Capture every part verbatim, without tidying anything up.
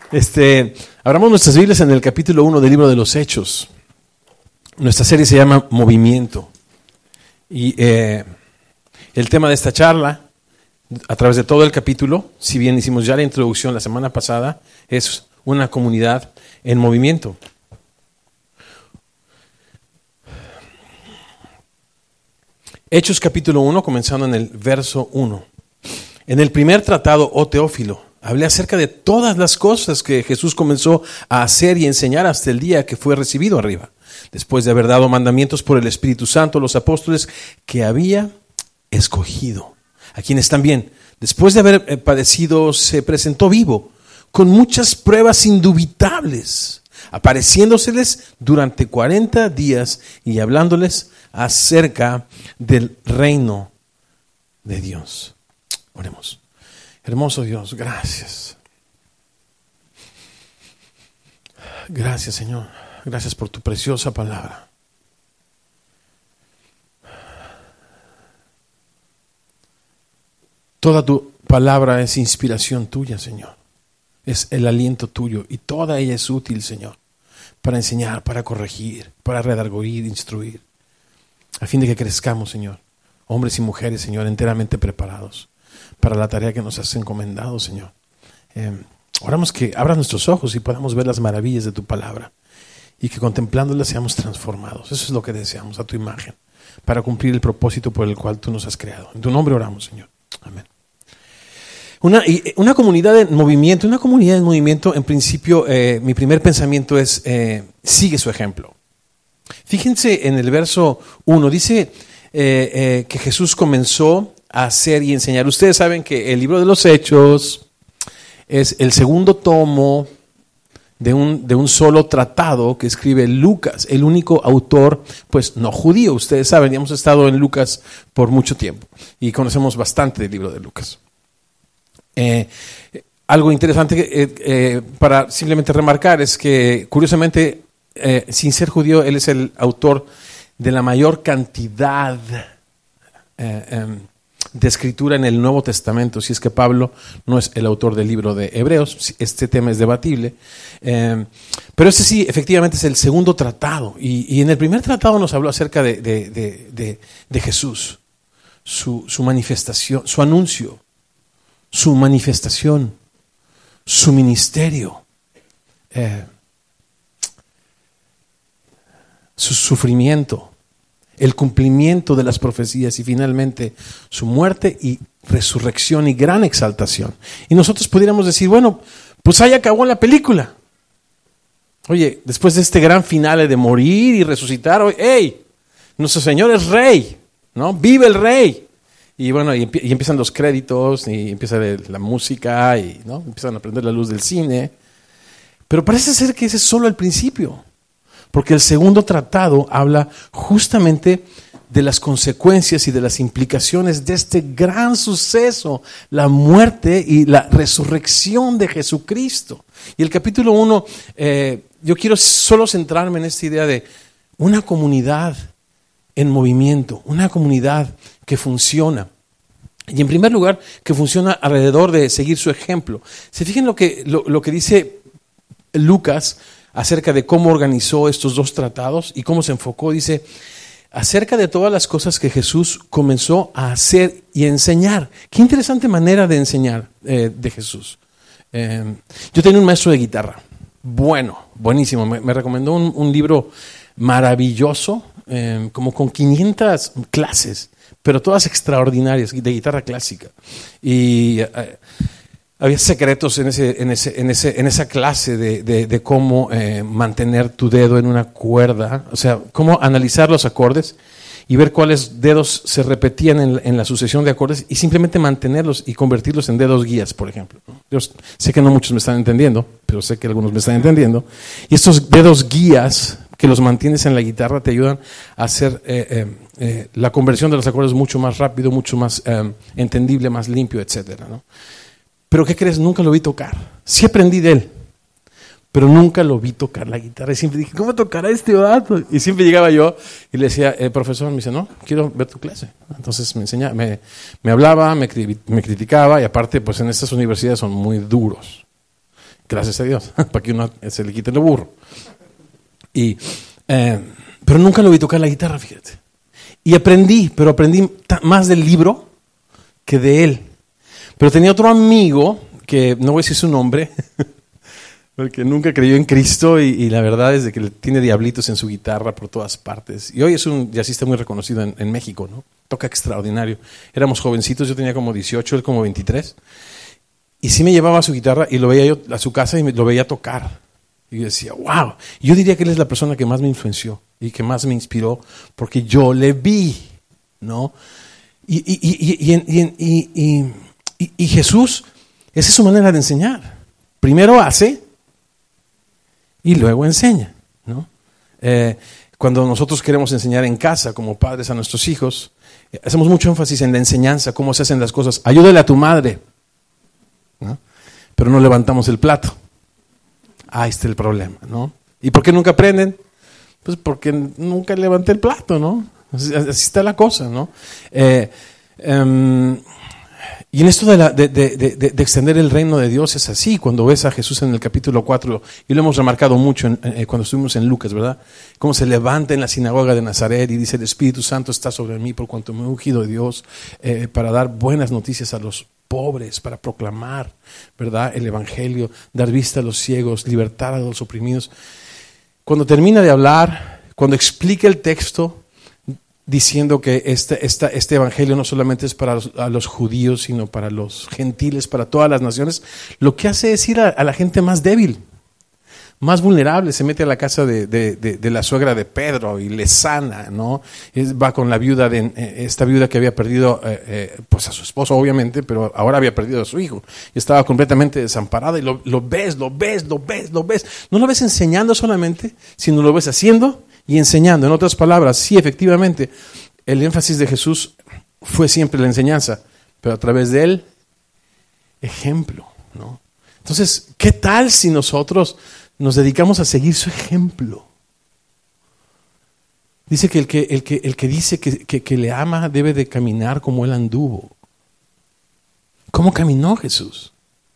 Este, abramos nuestras Biblias en el capítulo uno del libro de los Hechos. Nuestra serie se llama Movimiento. Y eh, el tema de esta charla, a través de todo el capítulo, si bien hicimos ya la introducción la semana pasada, es una comunidad en movimiento. Hechos capítulo uno, comenzando en el verso uno. En el primer tratado, oh Teófilo, hablé acerca de todas las cosas que Jesús comenzó a hacer y enseñar hasta el día que fue recibido arriba, después de haber dado mandamientos por el Espíritu Santo a los apóstoles que había escogido, a quienes también, después de haber padecido, se presentó vivo, con muchas pruebas indubitables, apareciéndoseles durante cuarenta días y hablándoles acerca del reino de Dios. Oremos. Hermoso Dios, gracias. Gracias, Señor. Gracias por tu preciosa palabra. Toda tu palabra es inspiración tuya, Señor. Es el aliento tuyo y toda ella es útil, Señor, para enseñar, para corregir, para redarguir, instruir, a fin de que crezcamos, Señor, hombres y mujeres, Señor, enteramente preparados para la tarea que nos has encomendado, Señor. Eh, oramos que abras nuestros ojos y podamos ver las maravillas de tu palabra y que contemplándolas seamos transformados. Eso es lo que deseamos, a tu imagen, para cumplir el propósito por el cual tú nos has creado. En tu nombre oramos, Señor. Amén. Una, una comunidad en movimiento, una comunidad en movimiento, en principio, eh, mi primer pensamiento es, eh, sigue su ejemplo. Fíjense en el verso uno, dice eh, eh, que Jesús comenzó a hacer y enseñar. Ustedes saben que el libro de los Hechos es el segundo tomo de un, de un solo tratado que escribe Lucas, el único autor, pues no judío. Ustedes saben, hemos estado en Lucas por mucho tiempo y conocemos bastante del libro de Lucas. Eh, algo interesante eh, eh, para simplemente remarcar es que, curiosamente, eh, sin ser judío, él es el autor de la mayor cantidad eh, eh, de escritura en el Nuevo Testamento, si es que Pablo no es el autor del libro de Hebreos. Este tema es debatible, eh, pero este sí, efectivamente es el segundo tratado, y, y en el primer tratado nos habló acerca de, de, de, de, de Jesús, su, su manifestación, su anuncio, su manifestación, su ministerio, eh, su sufrimiento, el cumplimiento de las profecías y finalmente su muerte y resurrección y gran exaltación. Y nosotros pudiéramos decir, bueno, pues ahí acabó la película. Oye, después de este gran finale de morir y resucitar, hoy, ¡hey! Nuestro Señor es Rey, ¿no? ¡Vive el Rey! Y bueno, y, empie- y empiezan los créditos, y empieza la música, y ¿no? empiezan a prender la luz del cine. Pero parece ser que ese es solo el principio. Porque el segundo tratado habla justamente de las consecuencias y de las implicaciones de este gran suceso, la muerte y la resurrección de Jesucristo. Y el capítulo uno, eh, yo quiero solo centrarme en esta idea de una comunidad en movimiento, una comunidad que funciona. Y en primer lugar, que funciona alrededor de seguir su ejemplo. Se fijen lo que, lo, lo que dice Lucas acerca de cómo organizó estos dos tratados y cómo se enfocó. Dice, acerca de todas las cosas que Jesús comenzó a hacer y a enseñar. Qué interesante manera de enseñar eh, de Jesús. Eh, yo tenía un maestro de guitarra, bueno, buenísimo. Me, me recomendó un, un libro maravilloso, eh, como con quinientas clases, pero todas extraordinarias, de guitarra clásica. Y eh, había secretos en ese, en ese, en ese, en esa clase de, de, de cómo eh, mantener tu dedo en una cuerda, o sea, cómo analizar los acordes y ver cuáles dedos se repetían en, en la sucesión de acordes y simplemente mantenerlos y convertirlos en dedos guías, por ejemplo. Yo sé que no muchos me están entendiendo, pero sé que algunos me están entendiendo. Y estos dedos guías que los mantienes en la guitarra te ayudan a hacer eh, eh, eh, la conversión de los acordes mucho más rápido, mucho más eh, entendible, más limpio, etcétera, ¿no? Pero ¿qué crees? Nunca lo vi tocar. Sí aprendí de él, pero nunca lo vi tocar la guitarra. Y siempre dije, ¿cómo tocará este vato? Y siempre llegaba yo y le decía, eh, profesor, me dice, no, quiero ver tu clase. Entonces me enseñaba, me, me hablaba, me, me criticaba, y aparte, pues en estas universidades son muy duros. gracias a Dios, para que uno se le quite lo burro. Y, eh, pero nunca lo vi tocar la guitarra, fíjate. Y aprendí, pero aprendí más del libro que de él. Pero tenía otro amigo, que no voy a decir su nombre, porque nunca creyó en Cristo y, y la verdad es de que tiene diablitos en su guitarra por todas partes. Y hoy es un jazzista muy reconocido en, en México, ¿no? Toca extraordinario. Éramos jovencitos, yo tenía como dieciocho, él como veintitrés. Y sí me llevaba su guitarra y lo veía yo a su casa y me, lo veía tocar. Y yo decía, wow. Yo diría que él es la persona que más me influenció y que más me inspiró porque yo le vi, ¿no? Y, y, y, y, y, y, y, y, y Jesús, esa es su manera de enseñar. Primero hace y luego enseña, ¿no? Eh, cuando nosotros queremos enseñar en casa como padres a nuestros hijos, eh, hacemos mucho énfasis en la enseñanza, cómo se hacen las cosas. Ayúdale a tu madre, ¿no? Pero no levantamos el plato. Ahí está el problema, ¿no? ¿Y por qué nunca aprenden? Pues porque nunca levanté el plato, ¿no? Así, así está la cosa, ¿no? Eh, um, y en esto de, la, de, de, de, de extender el reino de Dios es así. Cuando ves a Jesús en el capítulo cuatro, y lo hemos remarcado mucho en, eh, cuando estuvimos en Lucas, ¿verdad? Cómo se levanta en la sinagoga de Nazaret y dice, el Espíritu Santo está sobre mí por cuanto me he ungido de Dios eh, para dar buenas noticias a los pobres, para proclamar, ¿verdad?, el evangelio, dar vista a los ciegos, libertar a los oprimidos. Cuando termina de hablar, cuando explica el texto, diciendo que este, esta, este evangelio no solamente es para los, a los judíos, sino para los gentiles, para todas las naciones, lo que hace es ir a, a la gente más débil, más vulnerable. Se mete a la casa de, de, de, de la suegra de Pedro y le sana, ¿no? Es, va con la viuda, de eh, esta viuda que había perdido eh, eh, pues a su esposo, obviamente, pero ahora había perdido a su hijo y estaba completamente desamparada. Y lo, lo ves, lo ves, lo ves, lo ves. No lo ves enseñando solamente, sino lo ves haciendo y enseñando. En otras palabras, sí, efectivamente, el énfasis de Jesús fue siempre la enseñanza, pero a través de él, ejemplo, ¿no? Entonces, ¿qué tal si nosotros nos dedicamos a seguir su ejemplo? Dice que el que, el que, el que dice que, que, que le ama debe de caminar como él anduvo. ¿Cómo caminó Jesús?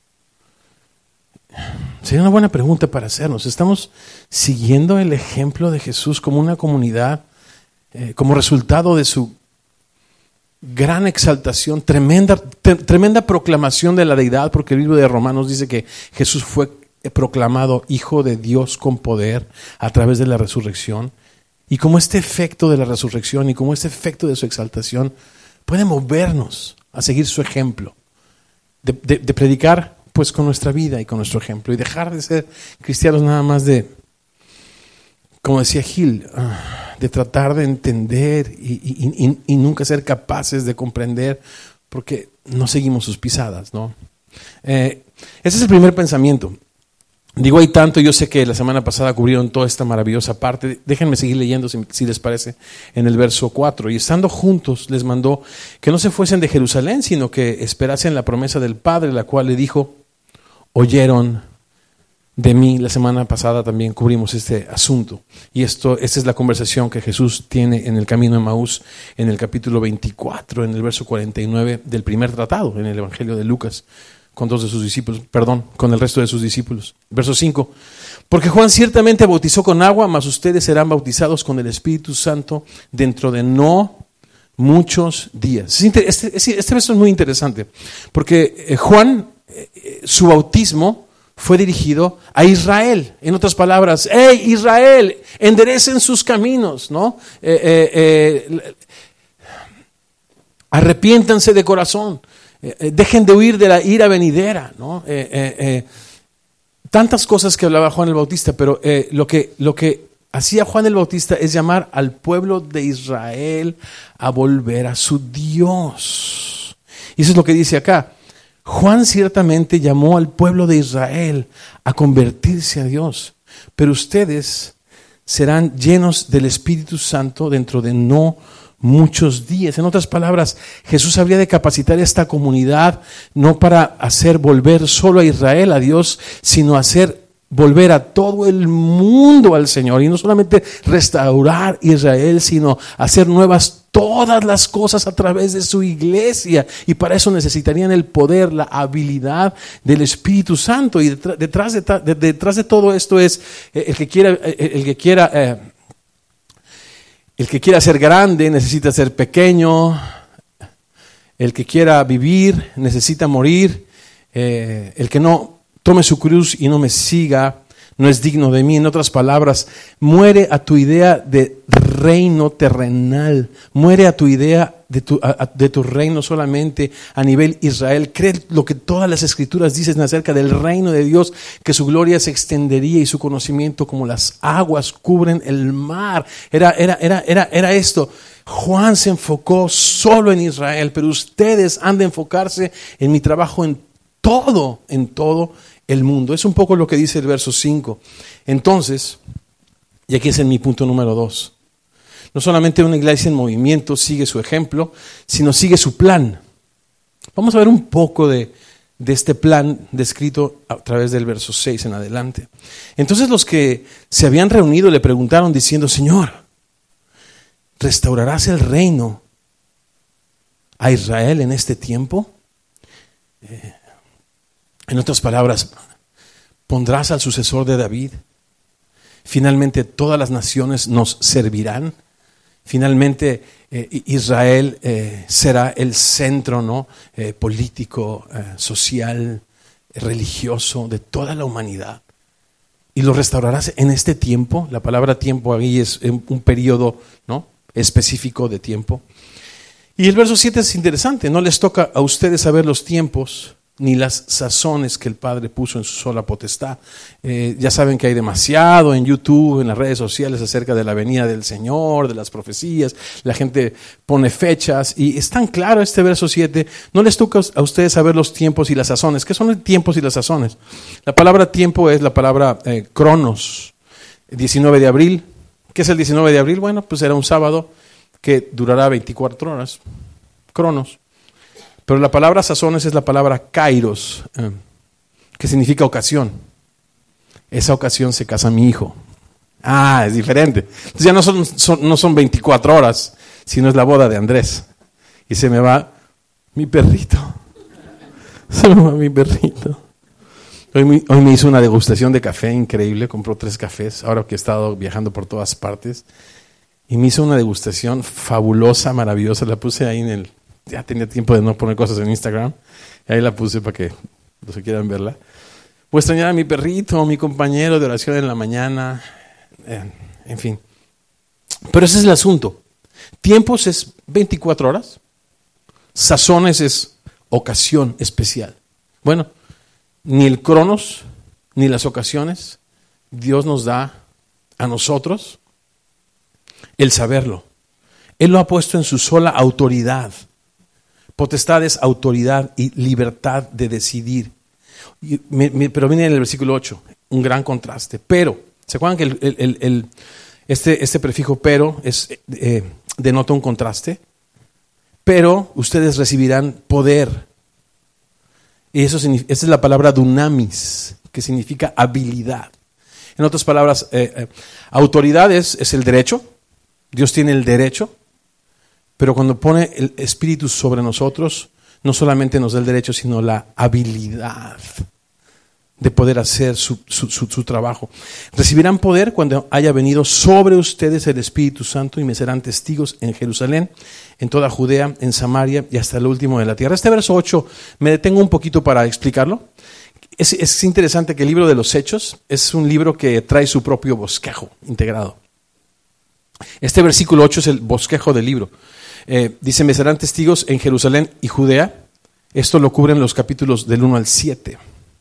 Sería una buena pregunta para hacernos. ¿Estamos siguiendo el ejemplo de Jesús como una comunidad, eh, como resultado de su gran exaltación, tremenda, tre- tremenda proclamación de la deidad? Porque el libro de Romanos dice que Jesús fue proclamado Hijo de Dios con poder a través de la resurrección. Y como este efecto de la resurrección y como este efecto de su exaltación puede movernos a seguir su ejemplo, de, de, de predicar pues con nuestra vida y con nuestro ejemplo y dejar de ser cristianos nada más de, como decía Gil, de tratar de entender y, y, y, y nunca ser capaces de comprender porque no seguimos sus pisadas, ¿no? Eh, ese es el primer pensamiento. Digo, hay tanto, yo sé que la semana pasada cubrieron toda esta maravillosa parte. Déjenme seguir leyendo, si, si les parece, en el verso cuatro. Y estando juntos les mandó que no se fuesen de Jerusalén, sino que esperasen la promesa del Padre, la cual le dijo, oyeron de mí. La semana pasada también cubrimos este asunto. Y esto, esta es la conversación que Jesús tiene en el camino de Emaús, en el capítulo veinticuatro, en el verso cuarenta y nueve del primer tratado, en el Evangelio de Lucas, con dos de sus discípulos, perdón, con el resto de sus discípulos. Verso cinco. Porque Juan ciertamente bautizó con agua, mas ustedes serán bautizados con el Espíritu Santo dentro de no muchos días. Este, este, este verso es muy interesante, porque Juan, su bautismo fue dirigido a Israel. En otras palabras, ¡hey Israel! Enderecen sus caminos, ¿no? Eh, eh, eh, arrepiéntanse de corazón. Eh, dejen de huir de la ira venidera, ¿no? Eh, eh, eh, tantas cosas que hablaba Juan el Bautista, pero eh, lo que, lo que hacía Juan el Bautista es llamar al pueblo de Israel a volver a su Dios. Y eso es lo que dice acá. Juan ciertamente llamó al pueblo de Israel a convertirse a Dios, pero ustedes serán llenos del Espíritu Santo dentro de no muchos días. En otras palabras, Jesús habría de capacitar a esta comunidad no para hacer volver solo a Israel a Dios, sino hacer volver a todo el mundo al Señor y no solamente restaurar Israel, sino hacer nuevas todas las cosas a través de su iglesia, y para eso necesitarían el poder, la habilidad del Espíritu Santo. Y detrás de, de, detrás de todo esto es el que quiera, el que quiera, eh, el que quiera ser grande necesita ser pequeño, el que quiera vivir necesita morir, eh, el que no tome su cruz y no me siga no es digno de mí. En otras palabras, muere a tu idea de reino terrenal, muere a tu idea de tu, a, de tu reino solamente a nivel Israel. Cree lo que todas las escrituras dicen acerca del reino de Dios, que su gloria se extendería y su conocimiento como las aguas cubren el mar. Era, era, era, era, era esto. Juan se enfocó solo en Israel, pero ustedes han de enfocarse en mi trabajo en todo, en todo el mundo. Es un poco lo que dice el verso cinco. Entonces, y aquí es en mi punto número dos, no solamente una iglesia en movimiento sigue su ejemplo, sino sigue su plan. Vamos a ver un poco de, de este plan descrito a través del verso seis en adelante. Entonces los que se habían reunido le preguntaron diciendo: Señor, ¿restaurarás el reino a Israel en este tiempo? Eh, En otras palabras, ¿pondrás al sucesor de David? Finalmente todas las naciones nos servirán. Finalmente eh, Israel eh, será el centro, ¿no? eh, político, eh, social, religioso de toda la humanidad. ¿Y lo restaurarás en este tiempo? La palabra tiempo ahí es un periodo, ¿no? específico de tiempo. Y el verso siete es interesante. No les toca a ustedes saber los tiempos ni las sazones que el Padre puso en su sola potestad. Eh, ya saben que hay demasiado en YouTube, en las redes sociales, acerca de la venida del Señor, de las profecías. La gente pone fechas y es tan claro este verso siete. No les toca a ustedes saber los tiempos y las sazones. ¿Qué son los tiempos y las sazones? La palabra tiempo es la palabra eh, cronos. diecinueve de abril. ¿Qué es el diecinueve de abril? Bueno, pues era un sábado que durará veinticuatro horas. Cronos. Pero la palabra sazones es la palabra kairos, eh, que significa ocasión. Esa ocasión se casa mi hijo. Ah, es diferente. Entonces ya no son, son, no son veinticuatro horas, sino es la boda de Andrés. Y se me va mi perrito. Se me va mi perrito. Hoy me, hoy me hizo una degustación de café increíble. Compró tres cafés, ahora que he estado viajando por todas partes. Y me hizo una degustación fabulosa, maravillosa. La puse ahí en el... Ya tenía tiempo de no poner cosas en Instagram. Y ahí la puse para que los que quieran verla. Voy a extrañar a mi perrito, mi compañero de oración en la mañana. Eh, en fin. Pero ese es el asunto. Tiempos es veinticuatro horas. Sazones es ocasión especial. Bueno, ni el cronos, ni las ocasiones, Dios nos da a nosotros el saberlo. Él lo ha puesto en su sola autoridad. Potestad es autoridad y libertad de decidir. Y me, me, pero viene en el versículo ocho, un gran contraste. Pero, ¿se acuerdan que el, el, el, el, este, este prefijo pero es, eh, denota un contraste? Pero ustedes recibirán poder. Y eso esa es la palabra dunamis, que significa habilidad. En otras palabras, eh, eh, autoridad es, es el derecho. Dios tiene el derecho. Pero cuando pone el Espíritu sobre nosotros, no solamente nos da el derecho, sino la habilidad de poder hacer su, su, su, su trabajo. Recibirán poder cuando haya venido sobre ustedes el Espíritu Santo y me serán testigos en Jerusalén, en toda Judea, en Samaria y hasta el último de la tierra. Este verso ocho, me detengo un poquito para explicarlo. Es, es interesante que el libro de los Hechos es un libro que trae su propio bosquejo integrado. Este versículo ocho es el bosquejo del libro. Eh, dice, me serán testigos en Jerusalén y Judea. Esto lo cubren los capítulos del uno al siete.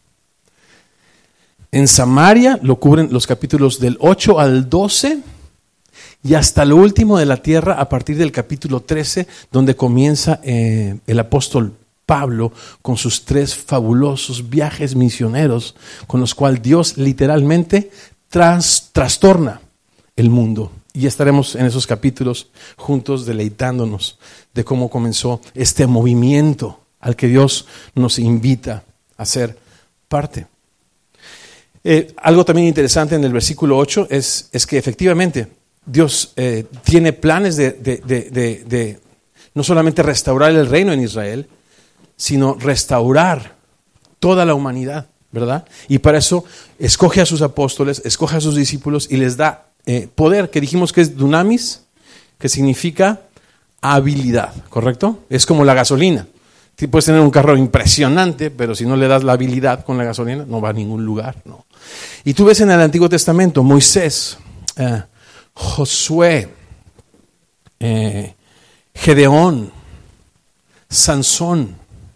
En Samaria lo cubren los capítulos del ocho al doce y hasta lo último de la tierra a partir del capítulo trece, donde comienza eh, el apóstol Pablo con sus tres fabulosos viajes misioneros con los cuales Dios literalmente tras, trastorna el mundo. Y estaremos en esos capítulos juntos deleitándonos de cómo comenzó este movimiento al que Dios nos invita a ser parte. Eh, algo también interesante en el versículo ocho es, es que efectivamente Dios eh, tiene planes de, de, de, de, de no solamente restaurar el reino en Israel, sino restaurar toda la humanidad, ¿verdad? Y para eso escoge a sus apóstoles, escoge a sus discípulos y les da eh, poder, que dijimos que es dunamis, que significa habilidad, ¿correcto? Es como la gasolina. Puedes tener un carro impresionante, pero si no le das la habilidad con la gasolina, no va a ningún lugar, ¿no? Y tú ves en el Antiguo Testamento, Moisés, eh, Josué, eh, Gedeón, Sansón,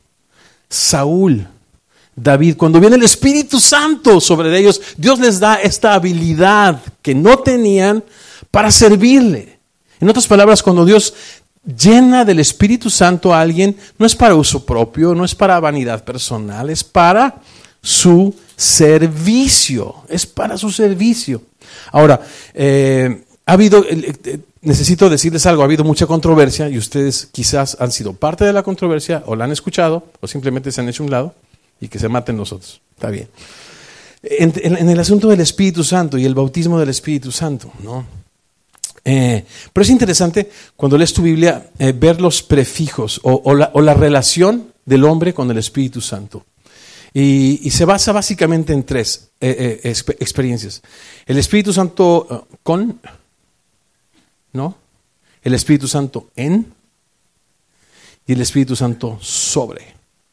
Saúl, David. Cuando viene el Espíritu Santo sobre ellos, Dios les da esta habilidad que no tenían para servirle. En otras palabras, cuando Dios llena del Espíritu Santo a alguien, no es para uso propio, no es para vanidad personal, es para su servicio, es para su servicio. Ahora, eh, ha habido, eh, necesito decirles algo, ha habido mucha controversia y ustedes quizás han sido parte de la controversia o la han escuchado o simplemente se han hecho a un lado y que se maten los otros, está bien. En, en, en el asunto del Espíritu Santo y el bautismo del Espíritu Santo, ¿no? Eh, pero es interesante cuando lees tu Biblia eh, ver los prefijos o, o, la, o la relación del hombre con el Espíritu Santo. Y, y se basa básicamente en tres eh, eh, exp- experiencias. El Espíritu Santo uh, con, ¿no? El Espíritu Santo en y el Espíritu Santo sobre.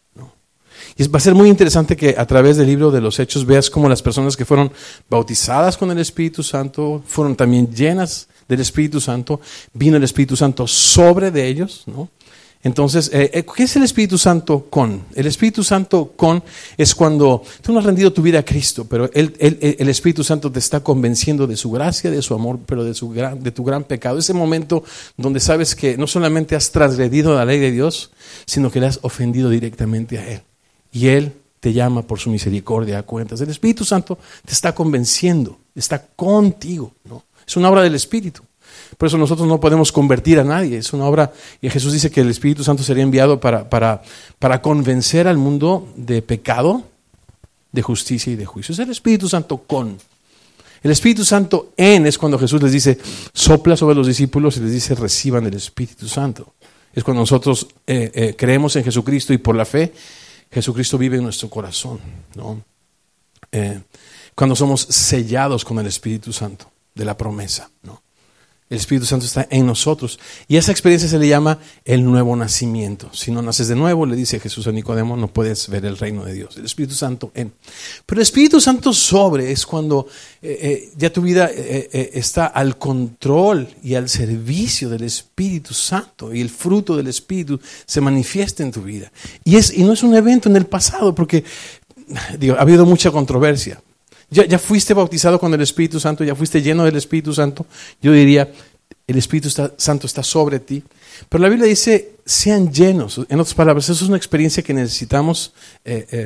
Y va a ser muy interesante que a través del libro de los Hechos veas cómo las personas que fueron bautizadas con el Espíritu Santo fueron también llenas del Espíritu Santo, vino el Espíritu Santo sobre de ellos, ¿no? Entonces, eh, ¿qué es el Espíritu Santo con? El Espíritu Santo con es cuando tú no has rendido tu vida a Cristo, pero él, él, el Espíritu Santo te está convenciendo de su gracia, de su amor, pero de, su gran, de tu gran pecado. Ese momento donde sabes que no solamente has transgredido la ley de Dios, sino que le has ofendido directamente a Él. Y Él te llama por su misericordia a cuentas. El Espíritu Santo te está convenciendo, está contigo, ¿no? Es una obra del Espíritu. Por eso nosotros no podemos convertir a nadie. Es una obra, y Jesús dice que el Espíritu Santo sería enviado para, para, para convencer al mundo de pecado, de justicia y de juicio. Es el Espíritu Santo con. El Espíritu Santo en es cuando Jesús les dice, sopla sobre los discípulos y les dice, reciban el Espíritu Santo. Es cuando nosotros eh, eh, creemos en Jesucristo y por la fe, Jesucristo vive en nuestro corazón, ¿no? Eh, cuando somos sellados con el Espíritu Santo de la promesa, ¿no? El Espíritu Santo está en nosotros y esa experiencia se le llama el nuevo nacimiento. Si no naces de nuevo, le dice Jesús a Nicodemo, no puedes ver el reino de Dios. El Espíritu Santo en. Pero el Espíritu Santo sobre es cuando eh, eh, ya tu vida eh, eh, está al control y al servicio del Espíritu Santo y el fruto del Espíritu se manifiesta en tu vida. Y, es, y no es un evento en el pasado porque digo, ha habido mucha controversia. Ya, ya fuiste bautizado con el Espíritu Santo, ya fuiste lleno del Espíritu Santo. Yo diría, el Espíritu está, Santo está sobre ti. Pero la Biblia dice, sean llenos. En otras palabras, eso es una experiencia que necesitamos eh, eh,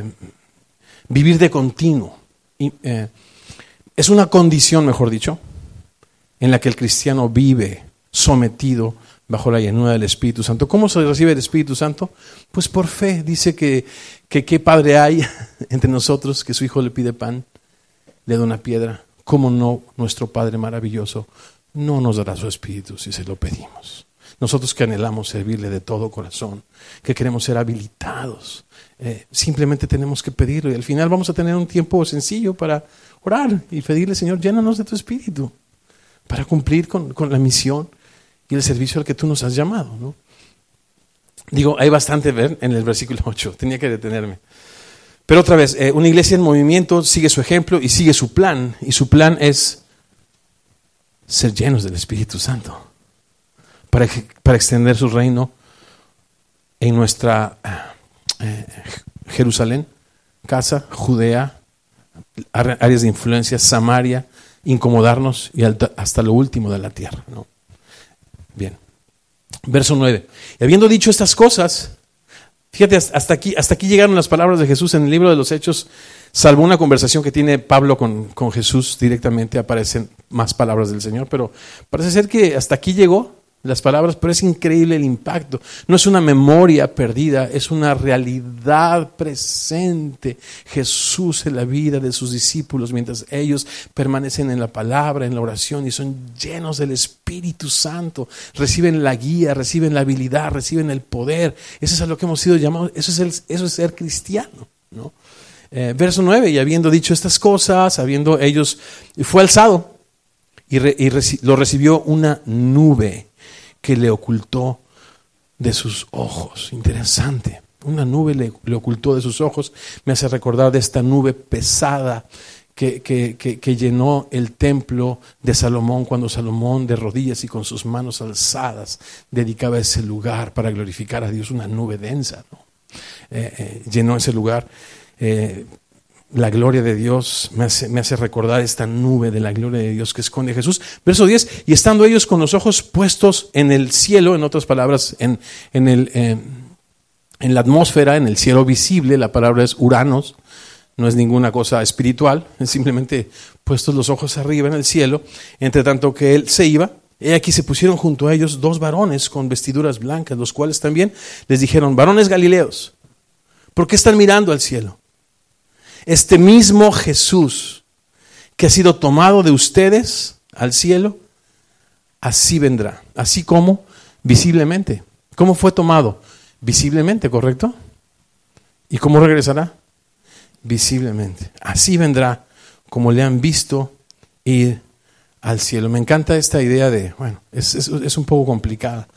vivir de continuo. Y, eh, es una condición, mejor dicho, en la que el cristiano vive sometido bajo la llenura del Espíritu Santo. ¿Cómo se recibe el Espíritu Santo? Pues por fe. Dice que, que qué padre hay entre nosotros que su hijo le pide pan, le da una piedra. ¿Cómo no nuestro Padre maravilloso no nos dará su Espíritu si se lo pedimos? Nosotros que anhelamos servirle de todo corazón, que queremos ser habilitados, eh, simplemente tenemos que pedirlo y al final vamos a tener un tiempo sencillo para orar y pedirle, Señor, llénanos de tu Espíritu para cumplir con, con la misión y el servicio al que tú nos has llamado, ¿no? Digo, hay bastante ver en el versículo ocho, tenía que detenerme. Pero otra vez, eh, una iglesia en movimiento sigue su ejemplo y sigue su plan. Y su plan es ser llenos del Espíritu Santo para, para extender su reino en nuestra eh, Jerusalén, casa, Judea, áreas de influencia, Samaria, incomodarnos y hasta lo último de la tierra, ¿no? Bien, verso nueve. Y habiendo dicho estas cosas, fíjate, hasta aquí, hasta aquí llegaron las palabras de Jesús en el libro de los Hechos, salvo una conversación que tiene Pablo con, con Jesús directamente, aparecen más palabras del Señor, pero parece ser que hasta aquí llegó las palabras, pero es increíble el impacto. No es una memoria perdida, es una realidad presente. Jesús en la vida de sus discípulos, mientras ellos permanecen en la palabra, en la oración y son llenos del Espíritu Santo, reciben la guía, reciben la habilidad, reciben el poder. Eso es a lo que hemos sido llamados, eso es, el, eso es ser cristiano, ¿no? Eh, verso nueve, y habiendo dicho estas cosas, habiendo ellos, fue alzado y, re, y reci, lo recibió una nube que le ocultó de sus ojos. Interesante. Una nube le, le ocultó de sus ojos. Me hace recordar de esta nube pesada que, que, que, que llenó el templo de Salomón cuando Salomón de rodillas y con sus manos alzadas dedicaba ese lugar para glorificar a Dios. Una nube densa, ¿no? eh, eh, llenó ese lugar. Eh, La gloria de Dios me hace, me hace recordar esta nube de la gloria de Dios que esconde a Jesús. Verso diez, y estando ellos con los ojos puestos en el cielo, en otras palabras, en, en, el, eh, en la atmósfera, en el cielo visible, la palabra es uranos, no es ninguna cosa espiritual, es simplemente puestos los ojos arriba en el cielo, entre tanto que él se iba, y aquí se pusieron junto a ellos dos varones con vestiduras blancas, los cuales también les dijeron, varones galileos, ¿por qué están mirando al cielo? Este mismo Jesús que ha sido tomado de ustedes al cielo, así vendrá, así como visiblemente. ¿Cómo fue tomado? Visiblemente, ¿correcto? ¿Y cómo regresará? Visiblemente. Así vendrá como le han visto ir al cielo. Me encanta esta idea de, bueno, es, es, es un poco complicada,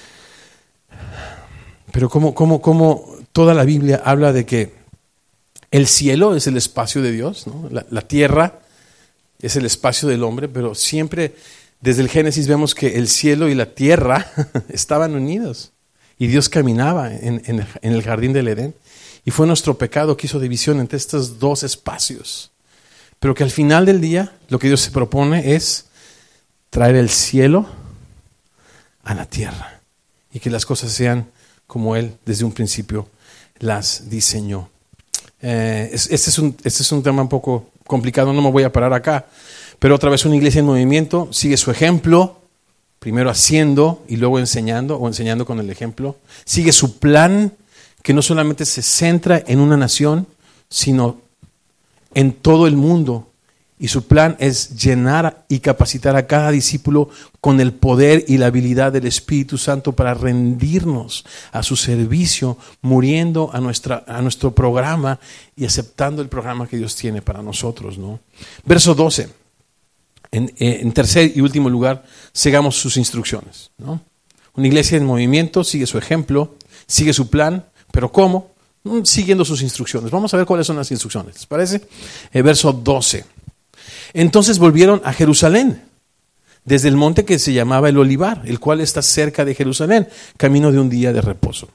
pero como, como, como toda la Biblia habla de que el cielo es el espacio de Dios, ¿no? La, la tierra es el espacio del hombre, pero siempre desde el Génesis vemos que el cielo y la tierra estaban unidos y Dios caminaba en, en, en el jardín del Edén y fue nuestro pecado que hizo división entre estos dos espacios, pero que al final del día lo que Dios se propone es traer el cielo a la tierra y que las cosas sean como Él desde un principio las diseñó. Eh, este, es un, este es un tema un poco complicado, no me voy a parar acá, pero otra vez una iglesia en movimiento sigue su ejemplo, primero haciendo y luego enseñando o enseñando con el ejemplo, sigue su plan que no solamente se centra en una nación, sino en todo el mundo, y su plan es llenar y capacitar a cada discípulo con el poder y la habilidad del Espíritu Santo para rendirnos a su servicio, muriendo a, nuestra, a nuestro programa y aceptando el programa que Dios tiene para nosotros, ¿no? Verso doce. En, en tercer y último lugar, sigamos sus instrucciones, ¿no? Una iglesia en movimiento sigue su ejemplo, sigue su plan, pero ¿cómo? Siguiendo sus instrucciones. Vamos a ver cuáles son las instrucciones, ¿les parece? Eh, verso doce. Entonces volvieron a Jerusalén, desde el monte que se llamaba el Olivar, el cual está cerca de Jerusalén, camino de un día de reposo.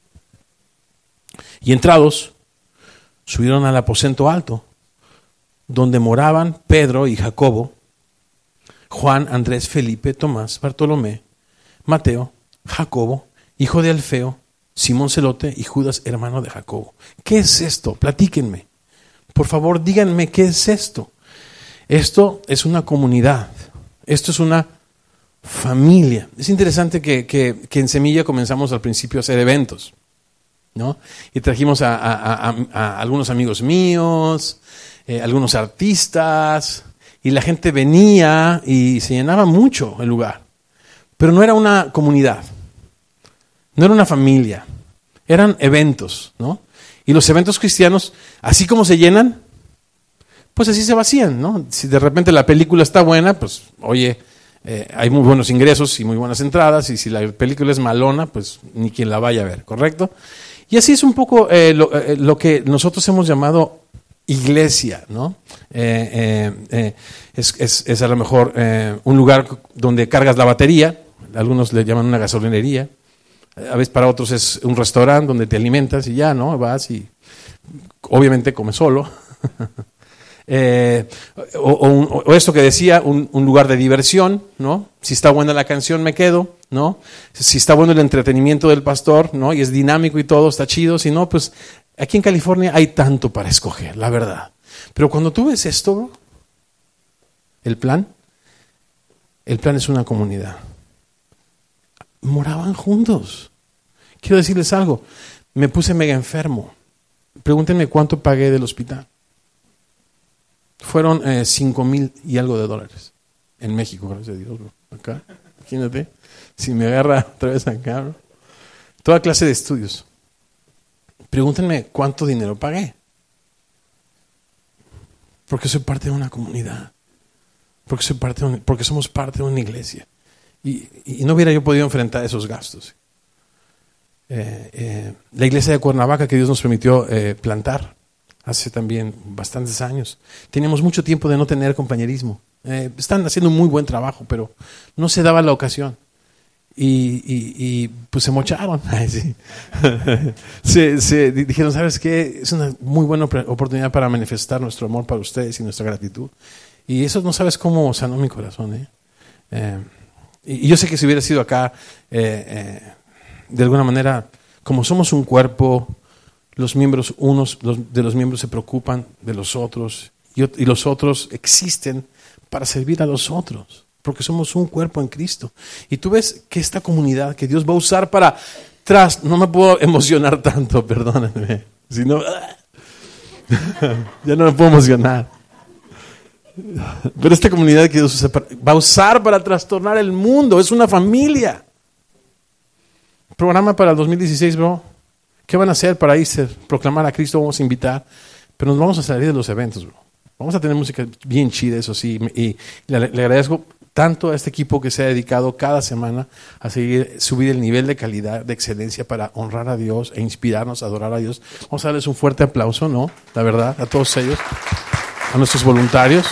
Y entrados, subieron al aposento alto, donde moraban Pedro y Jacobo, Juan, Andrés, Felipe, Tomás, Bartolomé, Mateo, Jacobo, hijo de Alfeo, Simón Celote y Judas, hermano de Jacobo. ¿Qué es esto? Platíquenme. Por favor, díganme qué es esto. Esto es una comunidad, esto es una familia. Es interesante que, que, que en Semilla comenzamos al principio a hacer eventos, ¿no? Y trajimos a, a, a, a algunos amigos míos, eh, algunos artistas, y la gente venía y se llenaba mucho el lugar. Pero no era una comunidad, no era una familia, eran eventos, ¿no? Y los eventos cristianos, así como se llenan, pues así se vacían, ¿no? Si de repente la película está buena, pues oye, eh, hay muy buenos ingresos y muy buenas entradas, y si la película es malona, pues ni quien la vaya a ver, ¿correcto? Y así es un poco eh, lo, eh, lo que nosotros hemos llamado iglesia, ¿no? Eh, eh, eh, es, es, es a lo mejor eh, un lugar donde cargas la batería, algunos le llaman una gasolinería, a veces para otros es un restaurante donde te alimentas y ya, ¿no? Vas y obviamente comes solo. Eh, o, o, o esto que decía, un, un lugar de diversión, ¿no? Si está buena la canción me quedo, ¿no? Si está bueno el entretenimiento del pastor, ¿no? Y es dinámico y todo, está chido. Si no, pues aquí en California hay tanto para escoger, la verdad. Pero cuando tú ves esto, el plan, el plan es una comunidad. moraban juntos. Quiero decirles algo, me puse mega enfermo. Pregúntenme cuánto pagué del hospital. Fueron eh, cinco mil y algo de dólares. En México, gracias a Dios, bro. Acá, imagínate, si me agarra otra vez acá, bro. Toda clase de estudios. Pregúntenme cuánto dinero pagué. Porque soy parte de una comunidad. Porque, soy parte de una, porque somos parte de una iglesia. Y, y no hubiera yo podido enfrentar esos gastos. Eh, eh, la iglesia de Cuernavaca que Dios nos permitió eh, plantar hace también bastantes años. Teníamos mucho tiempo de no tener compañerismo. Eh, están haciendo un muy buen trabajo, pero no se daba la ocasión. Y, y, y pues se mocharon. Ay, sí. se, se dijeron, ¿sabes qué? Es una muy buena oportunidad para manifestar nuestro amor para ustedes y nuestra gratitud. Y eso no sabes cómo sanó mi corazón. ¿eh? Eh, y, y yo sé que si hubiera sido acá, eh, eh, de alguna manera, como somos un cuerpo, los miembros, unos los, de los miembros se preocupan de los otros y, y los otros existen para servir a los otros. Porque somos un cuerpo en Cristo. Y tú ves que esta comunidad que Dios va a usar para tras, no me puedo emocionar tanto, perdónenme. Si no, ya no me puedo emocionar. Pero esta comunidad que Dios va a usar para trastornar el mundo, es una familia. Programa para el dos mil dieciséis, bro. ¿Qué van a hacer para irse? Proclamar a Cristo, vamos a invitar. Pero nos vamos a salir de los eventos, bro. Vamos a tener música bien chida, eso sí. Y le, le agradezco tanto a este equipo que se ha dedicado cada semana a seguir, subir el nivel de calidad, de excelencia para honrar a Dios e inspirarnos a adorar a Dios. Vamos a darles un fuerte aplauso, ¿no? La verdad, a todos ellos, a nuestros voluntarios.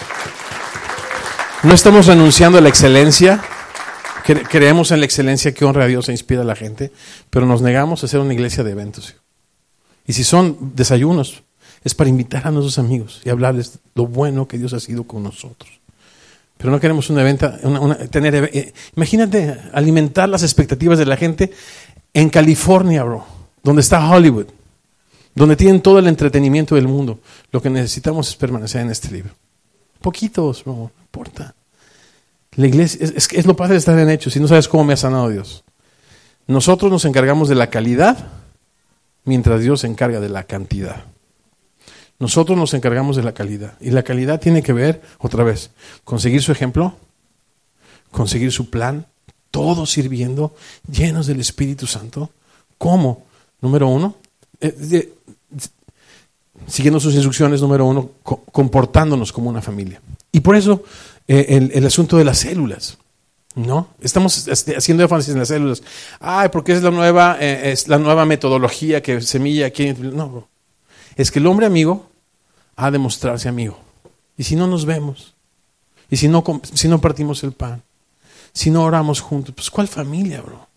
No estamos renunciando a la excelencia. Creemos en la excelencia que honra a Dios e inspira a la gente, pero nos negamos a ser una iglesia de eventos. Y si son desayunos, es para invitar a nuestros amigos y hablarles lo bueno que Dios ha sido con nosotros. Pero no queremos una venta, una, una, tener, eh, imagínate alimentar las expectativas de la gente en California, bro, donde está Hollywood, donde tienen todo el entretenimiento del mundo. Lo que necesitamos es permanecer en este libro. Poquitos, bro, no importa. La iglesia, es, es, es lo padre de estar en Hechos, si no sabes cómo me ha sanado Dios. Nosotros nos encargamos de la calidad, mientras Dios se encarga de la cantidad. Nosotros nos encargamos de la calidad. Y la calidad tiene que ver, otra vez, con seguir su ejemplo, con seguir su plan, todos sirviendo, llenos del Espíritu Santo. ¿Cómo? Número uno, eh, de, siguiendo sus instrucciones, número uno, co- comportándonos como una familia. Y por eso eh, el, el asunto de las células, ¿no? Estamos haciendo énfasis en las células. Ay, porque es la nueva, eh, es la nueva metodología que Semilla quiere. No, bro. Es que el hombre amigo ha de mostrarse amigo. Y si no nos vemos, y si no, si no partimos el pan, si no oramos juntos, pues ¿cuál familia, bro?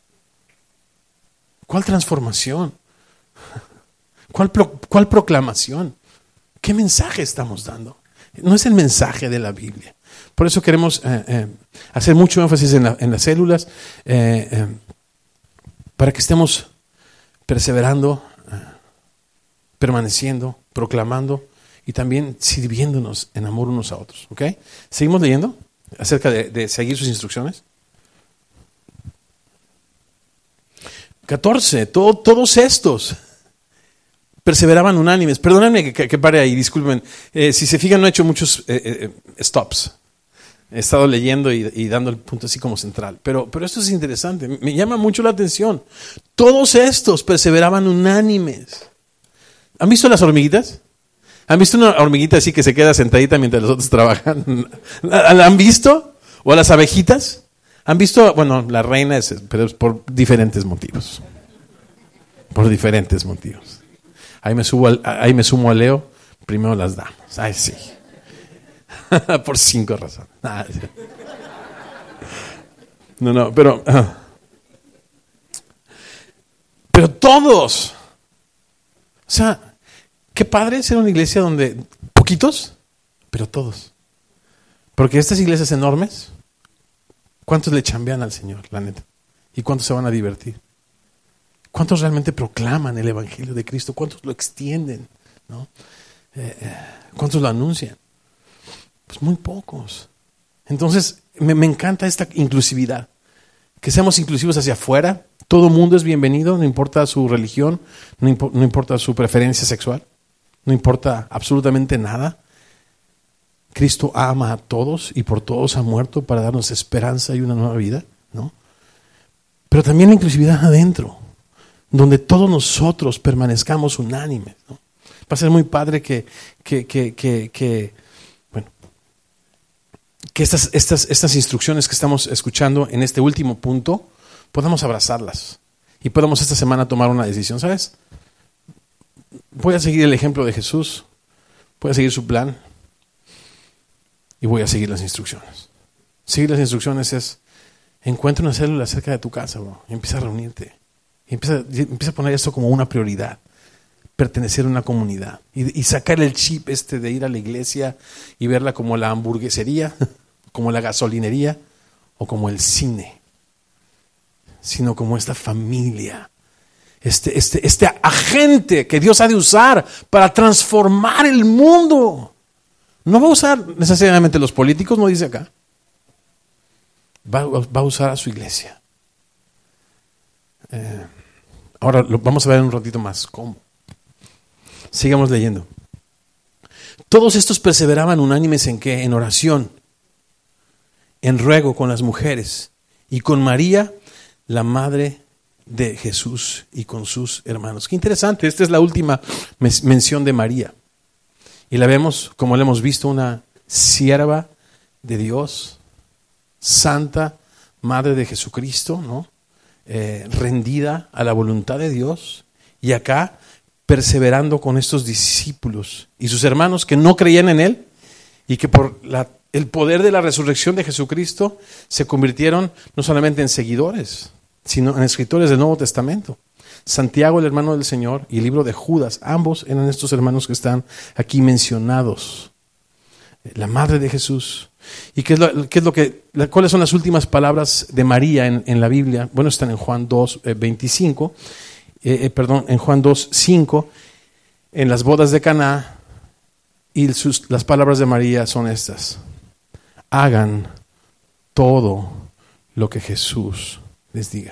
¿Cuál transformación? ¿Cuál, pro, cuál proclamación? ¿Qué mensaje estamos dando? No es el mensaje de la Biblia. Por eso queremos eh, eh, hacer mucho énfasis en, la, en las células, eh, eh, para que estemos perseverando, permaneciendo, proclamando y también sirviéndonos en amor unos a otros. ¿Ok? ¿Seguimos leyendo acerca de, de seguir sus instrucciones? catorce. Todo, todos estos perseveraban unánimes. Perdónenme que, que, que pare ahí, disculpen. Eh, si se fijan, no he hecho muchos eh, eh, stops. He estado leyendo y, y dando el punto así como central. Pero, pero esto es interesante. Me llama mucho la atención. Todos estos perseveraban unánimes. ¿Han visto las hormiguitas? ¿Han visto una hormiguita así que se queda sentadita mientras los otros trabajan? ¿La han visto? ¿O a las abejitas? ¿Han visto? Bueno, la reina es, pero es por diferentes motivos. Por diferentes motivos. Ahí me subo al, ahí me sumo a Leo, primero las damas. Ay, sí. Por cinco razones. No, no, pero... Pero todos. O sea... Qué padre ser una iglesia donde poquitos, pero todos. Porque estas iglesias enormes, ¿cuántos le chambean al Señor, la neta? ¿Y cuántos se van a divertir? ¿Cuántos realmente proclaman el Evangelio de Cristo? ¿Cuántos lo extienden? ¿No? Eh, ¿Cuántos lo anuncian? Pues muy pocos. Entonces, me, me encanta esta inclusividad. que seamos inclusivos hacia afuera. Todo mundo es bienvenido, no importa su religión, no, impo- no importa su preferencia sexual, no importa absolutamente nada. Cristo ama a todos y por todos ha muerto para darnos esperanza y una nueva vida, ¿no? Pero también la inclusividad adentro, donde todos nosotros permanezcamos unánimes, ¿no? Va a ser muy padre que, que, que, que, que bueno, que estas, estas, estas instrucciones que estamos escuchando en este último punto, podamos abrazarlas y podamos esta semana tomar una decisión. ¿Sabes? Voy a seguir el ejemplo de Jesús, voy a seguir su plan y voy a seguir las instrucciones. Seguir las instrucciones es: encuentra una célula cerca de tu casa, bro, y empieza a reunirte. Y empieza, y empieza a poner esto como una prioridad. Pertenecer a una comunidad. Y, y sacar el chip este de ir a la iglesia y verla como la hamburguesería, como la gasolinería o como el cine. Sino como esta familia. Este, este, este agente que Dios ha de usar para transformar el mundo. No va a usar necesariamente los políticos, no dice acá. Va, va a usar a su iglesia. Eh, ahora lo vamos a ver un ratito más. ¿Cómo? Sigamos leyendo. Todos estos perseveraban unánimes en qué? En oración, en ruego con las mujeres y con María, la madre de Jesús, y con sus hermanos. Qué interesante. Esta es la última mención de María. Y la vemos, como la hemos visto, una sierva de Dios, santa, madre de Jesucristo, ¿no? Eh, rendida a la voluntad de Dios, y acá perseverando con estos discípulos y sus hermanos que no creían en Él y que por la, el poder de la resurrección de Jesucristo se convirtieron no solamente en seguidores, sino en escritores del Nuevo Testamento. Santiago, el hermano del Señor, y el libro de Judas, ambos eran estos hermanos que están aquí mencionados. La madre de Jesús. ¿Y qué es lo, qué es lo que, cuáles son las últimas palabras de María en, en la Biblia? Bueno, están en Juan dos, veinticinco. Eh, eh, perdón, en Juan dos, cinco, en las bodas de Caná, y sus, las palabras de María son estas: hagan todo lo que Jesús les diga.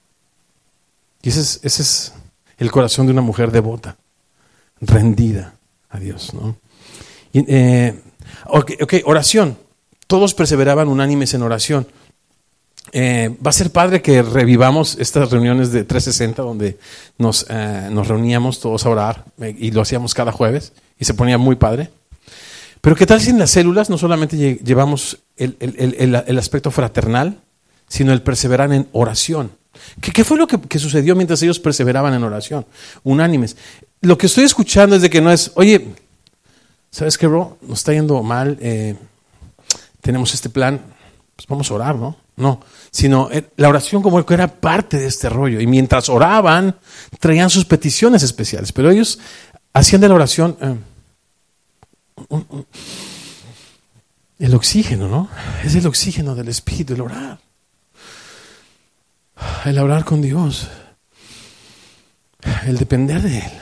Y ese es, ese es el corazón de una mujer devota, rendida a Dios, ¿no? Y, eh, okay, ok, oración. Todos perseveraban unánimes en oración. Eh, va a ser padre que revivamos estas reuniones de trescientos sesenta donde nos, eh, nos reuníamos todos a orar, eh, y lo hacíamos cada jueves y se ponía muy padre. Pero ¿qué tal si en las células no solamente lle- llevamos el, el, el, el aspecto fraternal, sino el perseverar en oración? ¿Qué, qué fue lo que, que sucedió mientras ellos perseveraban en oración? Unánimes. Lo que estoy escuchando es de que no es: oye, ¿sabes qué, bro? Nos está yendo mal, eh, tenemos este plan, pues vamos a orar, ¿no? No, sino la oración como que era parte de este rollo. Y mientras oraban, traían sus peticiones especiales. Pero ellos hacían de la oración eh, un, un, el oxígeno, ¿no? Es el oxígeno del Espíritu, el orar. El hablar con Dios. El depender de Él.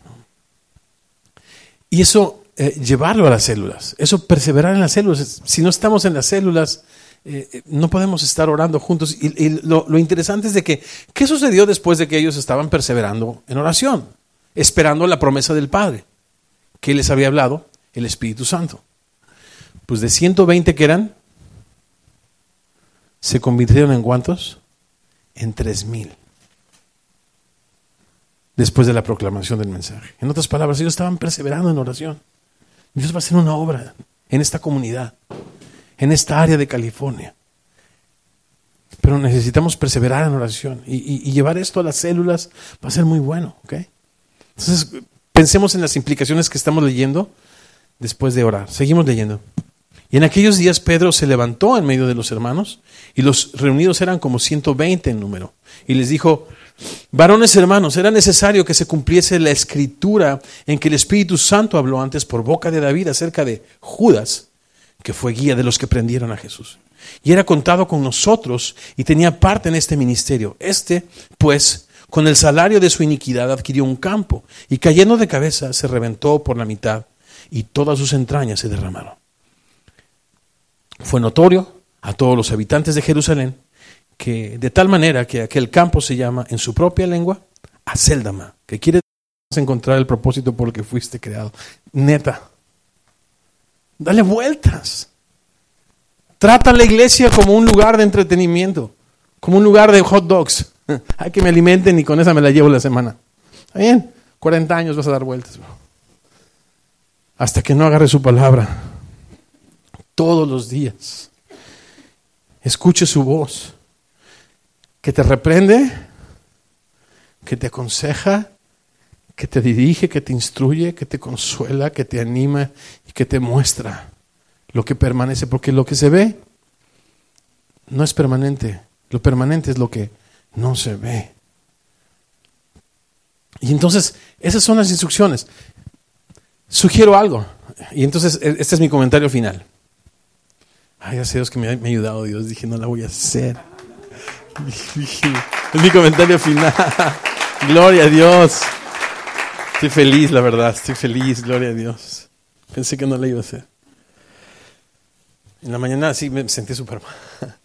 Y eso, eh, llevarlo a las células. Eso, perseverar en las células. Si no estamos en las células, Eh, no podemos estar orando juntos. Y, y lo, lo interesante es de que, ¿qué sucedió después de que ellos estaban perseverando en oración? Esperando la promesa del Padre, que les había hablado el Espíritu Santo. Pues de ciento veinte que eran, se convirtieron en ¿cuántos? En tres mil. Después de la proclamación del mensaje. En otras palabras, ellos estaban perseverando en oración. Dios va a hacer una obra en esta comunidad, en esta área de California. Pero necesitamos perseverar en oración y, y, y llevar esto a las células. Va a ser muy bueno, ¿ok? Entonces, pensemos en las implicaciones que estamos leyendo después de orar. Seguimos leyendo. Y en aquellos días Pedro se levantó en medio de los hermanos, y los reunidos eran como ciento veinte en número, y les dijo: varones hermanos, era necesario que se cumpliese la escritura en que el Espíritu Santo habló antes por boca de David acerca de Judas, que fue guía de los que prendieron a Jesús, y era contado con nosotros y tenía parte en este ministerio. Este, pues, con el salario de su iniquidad adquirió un campo, y cayendo de cabeza se reventó por la mitad, y todas sus entrañas se derramaron. Fue notorio a todos los habitantes de Jerusalén que de tal manera que aquel campo se llama en su propia lengua Aceldama, que quiere encontrar el propósito por el que fuiste creado. Neta, dale vueltas. Trata a la iglesia como un lugar de entretenimiento, como un lugar de hot dogs. Hay que me alimenten y con esa me la llevo la semana. ¿Está bien? cuarenta años vas a dar vueltas, bro. Hasta que no agarre su palabra. Todos los días. Escuche su voz. Que te reprende, que te aconseja, que te dirige, que te instruye, que te consuela, que te anima y que te muestra lo que permanece. Porque lo que se ve no es permanente. Lo permanente es lo que no se ve. Y entonces, esas son las instrucciones. Sugiero algo. Y entonces, este es mi comentario final. Ay, gracias a Dios que me ha, me ha ayudado Dios. Dije, no la voy a hacer. Es mi comentario final. Gloria a Dios. Estoy feliz, la verdad. Estoy feliz, gloria a Dios. Pensé que no la iba a hacer. En la mañana sí me sentí súper mal.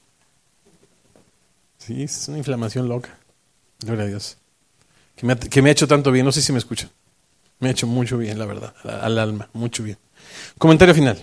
Sí, es una inflamación loca. Gloria a Dios. Que me, ha, que me ha hecho tanto bien. No sé si me escuchan. Me ha hecho mucho bien, la verdad. Al, al alma, mucho bien. Comentario final.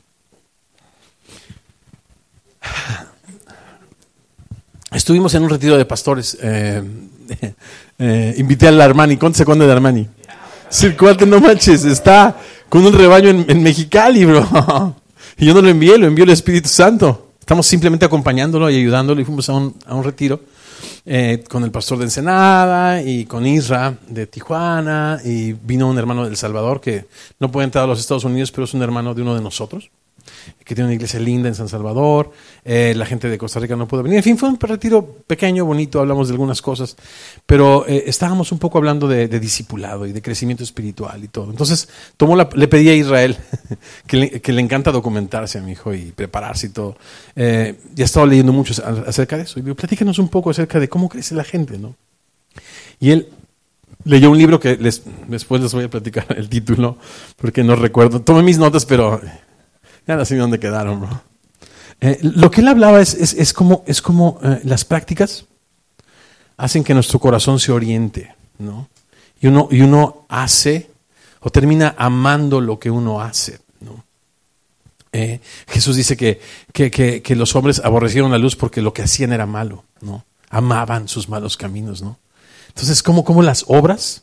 Estuvimos en un retiro de pastores. Eh, eh, eh, invité al Armani. ¿Cuánto se acuerdan de Armani? Sí, cuate, no manches. Está con un rebaño en, en Mexicali, bro. Y yo no lo envié, lo envió el Espíritu Santo. Estamos simplemente acompañándolo y ayudándolo. Y fuimos a un, a un retiro eh, con el pastor de Ensenada y con Isra de Tijuana. Y vino un hermano de El Salvador que no puede entrar a los Estados Unidos, pero es un hermano de uno de nosotros, que tiene una iglesia linda en San Salvador. Eh, la gente de Costa Rica no pudo venir. En fin, fue un retiro pequeño, bonito, hablamos de algunas cosas, pero eh, estábamos un poco hablando de, de discipulado y de crecimiento espiritual y todo. Entonces tomó la, le pedí a Israel, que le, que le encanta documentarse a mi hijo y prepararse y todo. Eh, ya estaba leyendo mucho acerca de eso. Y digo, platícanos un poco acerca de cómo crece la gente, ¿no? Y él leyó un libro que les, después les voy a platicar el título, porque no recuerdo. Tomé mis notas, pero ya no sé dónde quedaron, bro. Eh, lo que él hablaba es, es, es como, es como eh, las prácticas hacen que nuestro corazón se oriente, ¿no? Y uno, y uno hace o termina amando lo que uno hace, ¿no? Eh, Jesús dice que, que, que, que los hombres aborrecieron la luz porque lo que hacían era malo, ¿no? Amaban sus malos caminos, ¿no? Entonces, ¿cómo, cómo las obras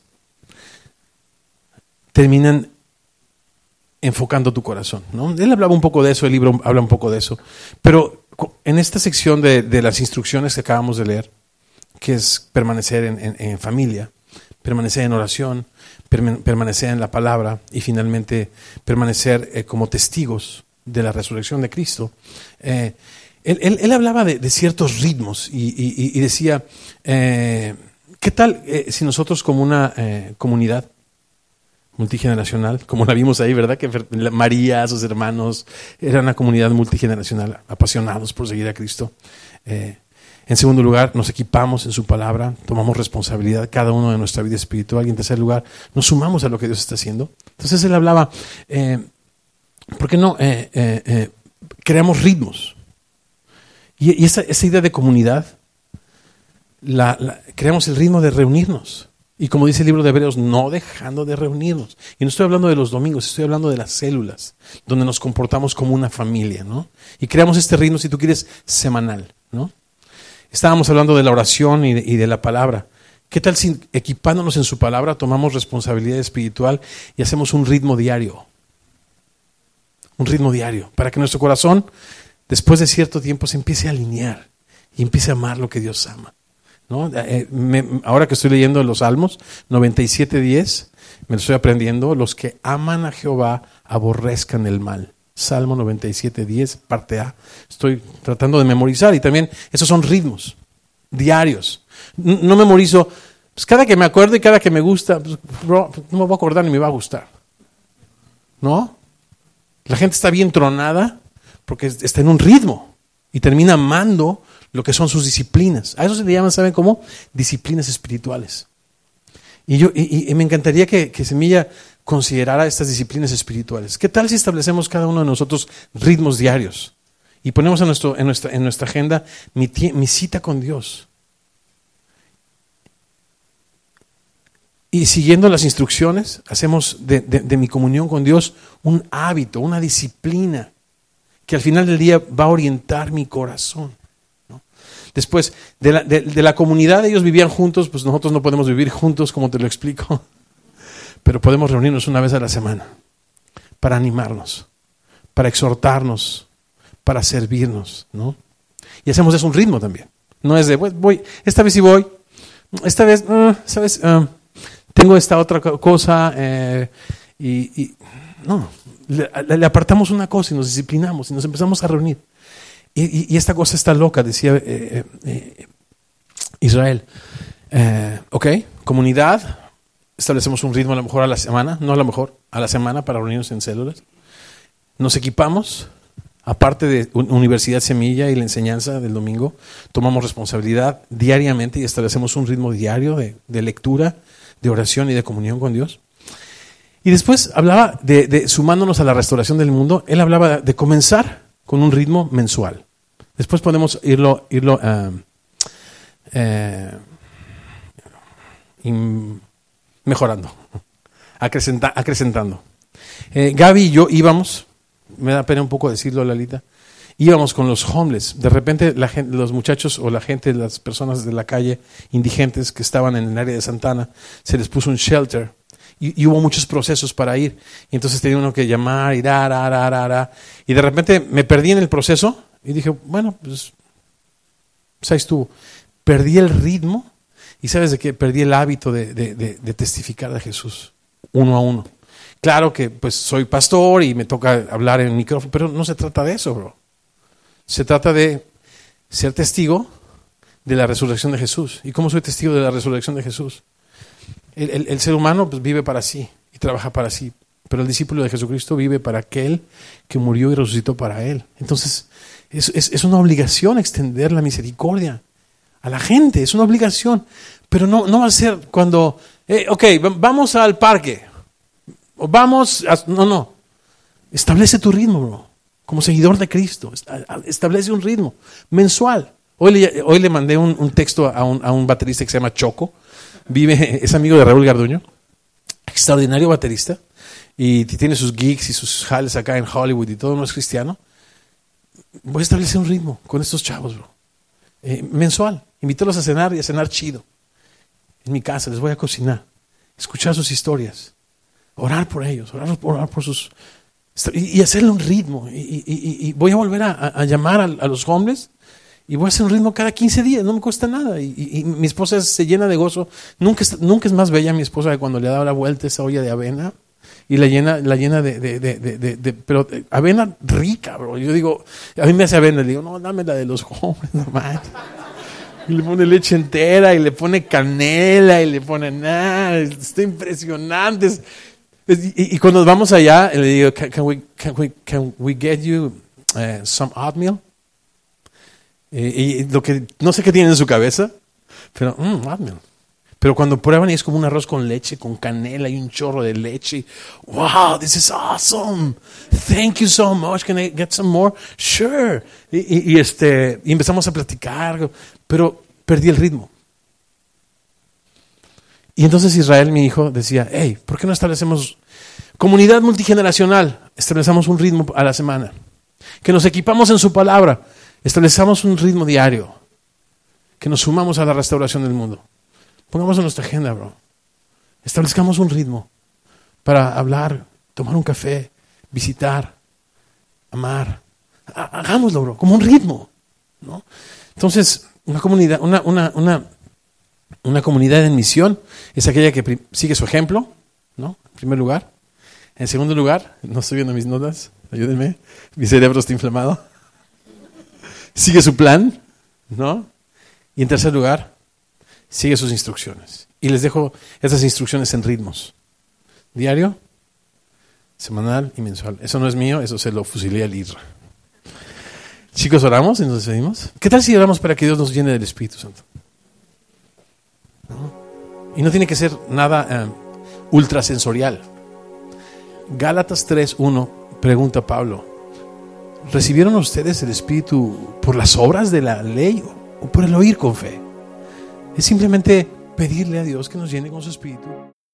terminan enfocando tu corazón, ¿no? Él hablaba un poco de eso, el libro habla un poco de eso. Pero en esta sección de, de las instrucciones que acabamos de leer, que es permanecer en, en, en familia, permanecer en oración, permanecer en la palabra y finalmente permanecer eh, como testigos de la resurrección de Cristo, eh, él, él, él hablaba de, de ciertos ritmos y, y, y decía, eh, ¿qué tal eh, si nosotros como una eh, comunidad multigeneracional, como la vimos ahí, ¿verdad? Que María, sus hermanos, era una comunidad multigeneracional, apasionados por seguir a Cristo. Eh, en segundo lugar, nos equipamos en su palabra, tomamos responsabilidad cada uno de nuestra vida espiritual y en tercer lugar, nos sumamos a lo que Dios está haciendo. Entonces él hablaba, eh, ¿por qué no eh, eh, eh, creamos ritmos? Y, y esa, esa idea de comunidad, la, la, creamos el ritmo de reunirnos. Y como dice el libro de Hebreos, no dejando de reunirnos. Y no estoy hablando de los domingos, estoy hablando de las células, donde nos comportamos como una familia, ¿no? Y creamos este ritmo, si tú quieres, semanal, ¿no? Estábamos hablando de la oración y de, y de la palabra. ¿Qué tal si equipándonos en su palabra tomamos responsabilidad espiritual y hacemos un ritmo diario? Un ritmo diario, para que nuestro corazón, después de cierto tiempo, se empiece a alinear y empiece a amar lo que Dios ama. ¿No? Eh, me, ahora que estoy leyendo los Salmos, noventa y siete diez, me lo estoy aprendiendo, los que aman a Jehová aborrezcan el mal. Salmo noventa y siete diez, parte A. Estoy tratando de memorizar y también esos son ritmos diarios. No, no memorizo, pues cada que me acuerdo y cada que me gusta, pues, bro, no me voy a acordar ni me va a gustar. ¿No? La gente está bien tronada porque está en un ritmo y termina amando lo que son sus disciplinas. A eso se le llaman, ¿saben cómo? Disciplinas espirituales. Y yo y, y me encantaría que, que Semilla considerara estas disciplinas espirituales. ¿Qué tal si establecemos cada uno de nosotros ritmos diarios? Y ponemos en, nuestro, en, nuestra, en nuestra agenda mi, tie- mi cita con Dios. Y siguiendo las instrucciones, hacemos de, de, de mi comunión con Dios un hábito, una disciplina, que al final del día va a orientar mi corazón, ¿no? Después, de la, de, de la comunidad, ellos vivían juntos, pues nosotros no podemos vivir juntos, como te lo explico, pero podemos reunirnos una vez a la semana para animarnos, para exhortarnos, para servirnos, ¿no? Y hacemos eso un ritmo también. No es de, voy, voy esta vez sí voy, esta vez, uh, ¿sabes? Uh, tengo esta otra cosa, eh, y, y no, le, le apartamos una cosa y nos disciplinamos y nos empezamos a reunir. Y, y, y esta cosa está loca, decía eh, eh, Israel. Eh, ok, comunidad, establecemos un ritmo a lo mejor a la semana, no a lo mejor, a la semana para reunirnos en células. Nos equipamos, aparte de Universidad Semilla y la enseñanza del domingo, tomamos responsabilidad diariamente y establecemos un ritmo diario de, de lectura, de oración y de comunión con Dios. Y después hablaba de, de sumándonos a la restauración del mundo. Él hablaba de comenzar con un ritmo mensual. Después podemos irlo, irlo uh, eh, in, mejorando, acrecenta, acrecentando. Eh, Gaby y yo íbamos, me da pena un poco decirlo, Lalita, íbamos con los homeless. De repente la gente, los muchachos o la gente, las personas de la calle, indigentes que estaban en el área de Santana, se les puso un shelter y, y hubo muchos procesos para ir. Y entonces tenía uno que llamar y dar, dar, dar, dar. Y de repente me perdí en el proceso y dije, bueno, pues, pues ahí estuvo. Perdí el ritmo y ¿sabes de qué? Perdí el hábito de, de, de, de testificar de Jesús uno a uno. Claro que pues soy pastor y me toca hablar en el micrófono, pero no se trata de eso, bro. Se trata de ser testigo de la resurrección de Jesús. ¿Y cómo soy testigo de la resurrección de Jesús? El, el, el ser humano pues, vive para sí y trabaja para sí, pero el discípulo de Jesucristo vive para aquel que murió y resucitó para él. Entonces es, es, es una obligación extender la misericordia a la gente, es una obligación, pero no, no va a ser cuando, eh, ok, vamos al parque, o vamos, a, no, no, establece tu ritmo, bro. Como seguidor de Cristo, establece un ritmo mensual. Hoy le, hoy le mandé un, un texto a un, a un baterista que se llama Choco. Vive, es amigo de Raúl Garduño. Extraordinario baterista. Y tiene sus gigs y sus jales acá en Hollywood y todo, no es cristiano. Voy a establecer un ritmo con estos chavos, bro. Eh, mensual. Invítalos a cenar y a cenar chido. En mi casa les voy a cocinar. Escuchar sus historias. Orar por ellos. Orar, orar por sus... Y hacerle un ritmo. Y, y, y, y voy a volver a, a llamar a, a los hombres y voy a hacer un ritmo cada quince días. No me cuesta nada. Y, y, y mi esposa se llena de gozo. Nunca, nunca es más bella mi esposa que cuando le da la vuelta esa olla de avena y la llena, la llena de, de, de, de, de, de pero de avena rica, bro. Yo digo, a mí me hace avena. Le digo, no, dame la de los hombres, no manches. Y le pone leche entera y le pone canela y le pone nada. Está impresionante. Es, Y, y cuando vamos allá, le digo, can, can, we, can, we, can we get you uh, some oatmeal? Y, y lo que no sé qué tiene en su cabeza, pero mmm, oatmeal. Pero cuando prueban y es como un arroz con leche, con canela y un chorro de leche. Wow, this is awesome. Thank you so much. Can I get some more? Sure. Y, y, y este, y empezamos a platicar, pero perdí el ritmo. Y entonces Israel, mi hijo, decía, hey, ¿por qué no establecemos comunidad multigeneracional? Establecemos un ritmo a la semana. Que nos equipamos en su palabra. Establecemos un ritmo diario. Que nos sumamos a la restauración del mundo. Pongamos en nuestra agenda, bro. Establezcamos un ritmo para hablar, tomar un café, visitar, amar. Hagámoslo, bro, como un ritmo, ¿no? Entonces, una comunidad, una, una, una Una comunidad en misión es aquella que sigue su ejemplo, ¿no? En primer lugar. En segundo lugar, no estoy viendo mis notas, ayúdenme, mi cerebro está inflamado. Sigue su plan, ¿no? Y en tercer lugar, sigue sus instrucciones. Y les dejo esas instrucciones en ritmos. Diario, semanal y mensual. Eso no es mío, eso se lo fusilé al Isra. Chicos, oramos y nos despedimos. ¿Qué tal si oramos para que Dios nos llene del Espíritu Santo? ¿No? Y no tiene que ser nada eh, ultrasensorial. Gálatas tres uno pregunta Pablo, ¿recibieron ustedes el Espíritu por las obras de la ley o por el oír con fe? Es simplemente pedirle a Dios que nos llene con su Espíritu.